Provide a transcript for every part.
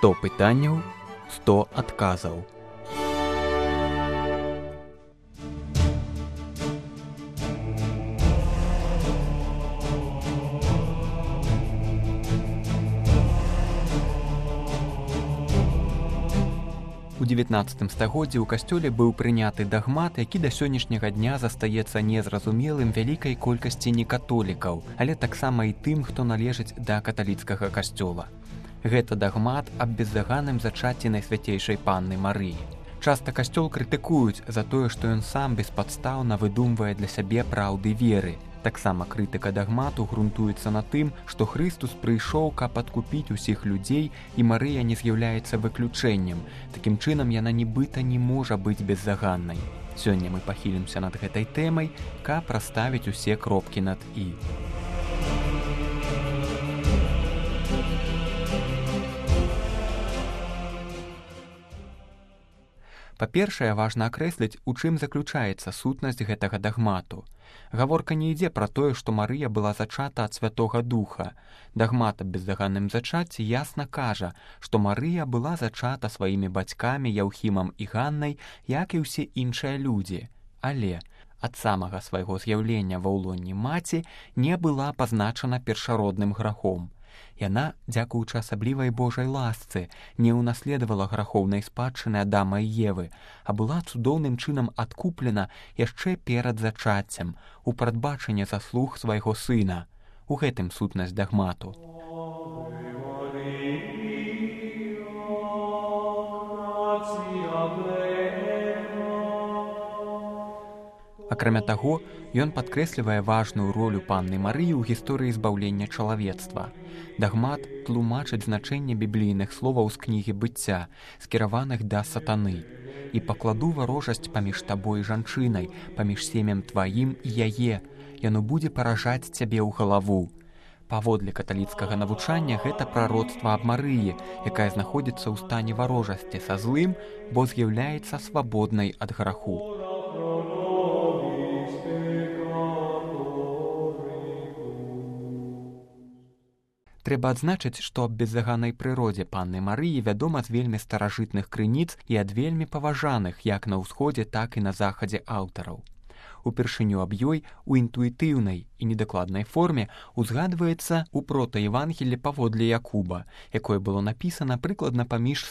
100 пытанняў, 100 адказаў. У 19 стагоддзі ў касцёле быў прыняты дагмат, які да сённяшняга дня застаецца незразумелым вялікай колькасці некатолікаў, але таксама і тым, хто належыць да каталіцкага касцёла. Гэта дагмат аб бездаганным зачацці Найсвяцейшай Панны Марыі. Часта касцёл крытыкуюць за тое, што ён сам беспадстаўна выдумвае для сябе праўды веры. Таксама крытыка дагмату грунтуецца на тым, што Хрыстус прыйшоў, каб адкупіць усіх людзей, і Марыя не з'яўляецца выключэннем. Такім чынам, яна нібыта не можа быць беззаганнай. Сёння мы пахілімся над гэтай тэмай, каб расставіць усе кропкі над «і». Па-першае, важна акрэсліць, у чым заключаецца сутнасць гэтага дагмату. Гаворка не ідзе пра тое, што Марыя была зачата ад Святога Духа. Дагмат аб бездаганным зачацці ясна кажа, што Марыя была зачата сваімі бацькамі Яўхімам і Ганнай, як і ўсе іншыя людзі. Але ад самага свайго з'яўлення ва ўлонні маці не была пазначана першародным грахом. Яна, дзякуючы асаблівай Божай ласцы, не ўнаследавала грахоўнай спадчыны Адама і Евы, а была цудоўным чынам адкуплена яшчэ перад зачаццем, у прадбачанні заслуг свайго сына. У гэтым сутнасць дагмату. Акрамя таго, ён падкрэслівае важную ролю Панны Марыі ў гісторыі збаўлення чалавецтва. Дагмат тлумачыць значэнне біблійных словаў з кнігі быцця, скіраваных да сатаны. «І пакладу варожасць паміж табой і жанчынай, паміж сем'ем тваім і яе, яно будзе паражаць цябе ў галаву». Паводле каталіцкага навучання гэта прароцтва аб Марыі, якая знаходзіцца ў стане варожасці са злым, бо з'яўляецца свабоднай ад граху. Трэба адзначыць, што аб беззаганнай прыродзе Панны Марыі вядома з вельмі старажытных крыніц і ад вельмі паважаных як на ўсходзе, так і на захадзе аўтараў. Упершыню аб ёй у інтуітыўнай і недакладнай форме узгадваецца ў протаевангеллі паводле Якуба, якое было напісана прыкладна паміж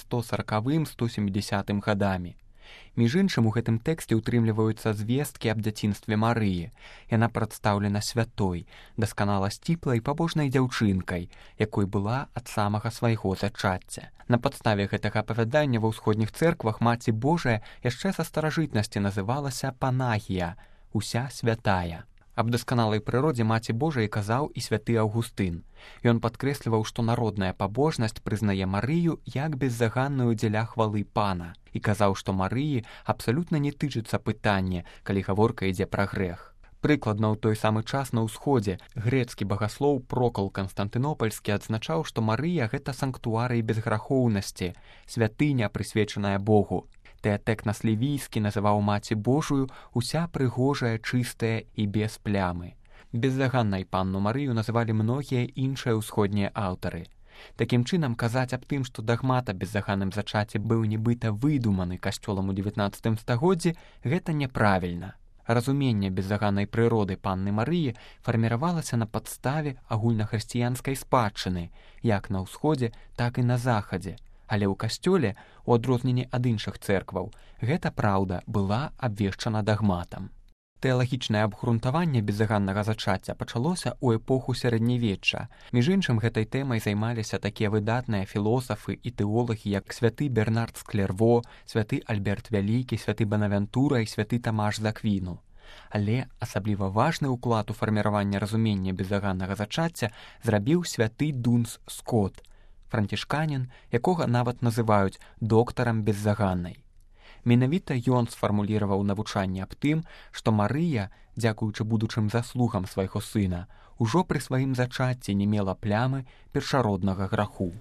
140-170 гадамі. Між іншым, у гэтым тэксце ўтрымліваюцца звесткі аб дзяцінстве Марыі. Яна прадстаўлена святой, дасканала сціплай пабожнай дзяўчынкай, якой была ад самага свайго зачацця. На падставе гэтага апавядання ва ўсходніх цэрквах Маці Божая яшчэ са старажытнасці называлася Панагія, уся святая. Аб дасканалай прыродзе Маці Божай казаў і святы Аўгустын. Ён падкрэсліваў, што народная пабожнасць прызнае Марыю як беззаганную дзеля хвалы Пана і казаў, што Марыі абсалютна не тычыцца пытанне, калі гаворка ідзе пра грэх. Прыкладна ў той самы час на ўсходзе грэцкі багаслоў Прокал Канстантынопальскі адзначаў, што Марыя гэта санктуарый безграхоўнасці, святыня, прысвечаная Богу. Тэатэкнас Лівійскі называў Маці Божую уся прыгожая, чыстая і без плямы. Беззаганнай Панну Марыю называлі многія іншыя ўсходнія аўтары. Такім чынам, казаць аб тым, што дагмат аб беззаганным зачацці быў нібыта выдуманы касцёлам у 19 стагоддзі, гэта няправільна. Разуменне беззаганнай прыроды Панны Марыі фарміравалася на падставе агульнахрысціянскай спадчыны, як на ўсходзе, так і на захадзе. Але ў касцёле, у адрозненні ад іншых цэркваў, гэта праўда была абвешчана дагматам. Тэалагічнае абгрунтаванне беззаганнага зачацця пачалося ў эпоху сярэднявечча. Між іншым, гэтай тэмай займаліся такія выдатныя філосафы і тэолагі, як святы Бернард з Клерво, святы Альберт Вялікі, святы Банавентура і святы Тамаш з Аквіну. Але асабліва важны ўклад у фарміраванне разумення беззаганнага зачацця зрабіў святы Дунс Скот, францішканін, якога нават называюць доктарам беззаганнай. Менавіта ён сфармуліраваў навучанне аб тым, што Марыя, дзякуючы будучым заслугам свайго сына, ужо пры сваім зачацці не мела плямы першароднага граху.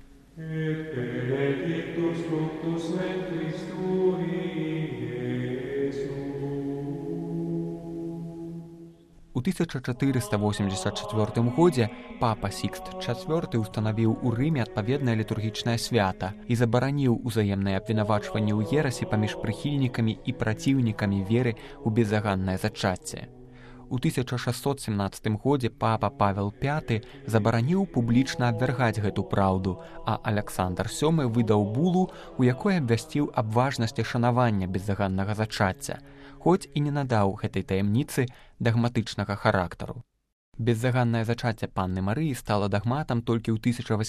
У 1484 годзе папа Сікст IV устанавіў у Рыме адпаведнае літургічнае свята і забараніў узаемнае абвінавачванне ў ерасі паміж прыхільнікамі і праціўнікамі веры ў беззаганнае зачацце. У 1617 годзе папа Павел V забараніў публічна абвяргаць гэту праўду, а Аляксандр VII выдаў булу, у якой абвясціў аб важнасці шанавання беззаганнага зачацця, хоць і не надаў гэтай таямніцы дагматычнага характару. Беззаганнае зачацце панны Марыі стала дагматам толькі ў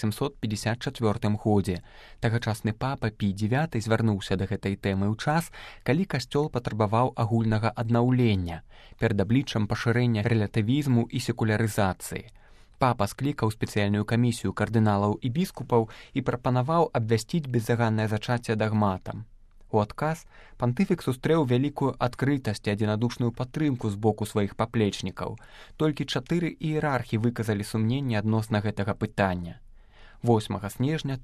1854 годзе. Тагачасны папа Пій IX звярнуўся да гэтай тэмы ў час, калі касцёл патрабаваў агульнага аднаўлення перад абліччам пашырэння рэлятывізму і секулярызацыі. Папа склікаў спецыяльную камісію кардыналаў і біскупаў і прапанаваў абвясціць беззаганнае зачацце дагматам. У адказ пантыфік сустрэў вялікую адкрытасць і адзінадушную падтрымку з боку сваіх паплечнікаў. Толькі 4 іерархі выказалі сумненне адносна гэтага пытання. 8 снежня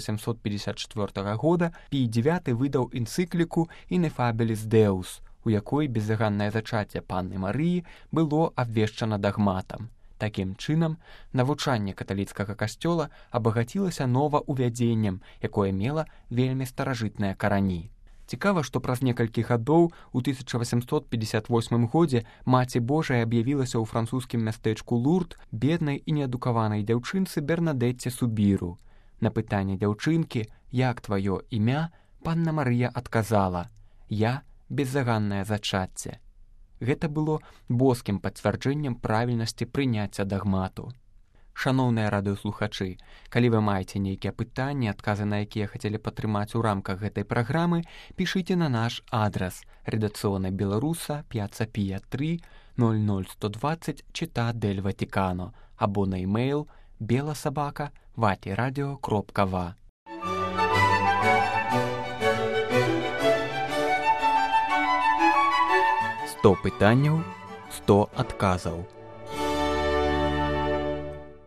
1854 года Пій IX выдаў энцыкліку «Ineffabilis Deus», у якой беззаганнае зачацце панны Марыі было абвешчана дагматам. Такім чынам, навучанне каталіцкага касцёла абагацілася новаўвядзеннем, якое мела вельмі старажытныя карані. Цікава, што праз некалькі гадоў у 1858 годзе Маці Божая аб'явілася ў французскім мястэчку Лурд беднай і неадукаванай дзяўчынцы Бернадэтце Субіру. На пытанне дзяўчынкі «Як тваё імя?» панна Марыя адказала «Я беззаганнае зачацце». Гэта было боскім пацвярджэннем правільнасці прыняцця дагмату. Шаноўныя радыёслухачы, калі вы маеце нейкія пытанні, адказы на якія хацелі падтрымаць у рамках гэтай праграмы, пішыце на наш адрас редакцыёна Беларуса, Пьяцца Пія 3, 00120, Città del Vaticano, або на e-mail belasobaka@vatiradio.va. 100 пытанняў, 100 адказаў.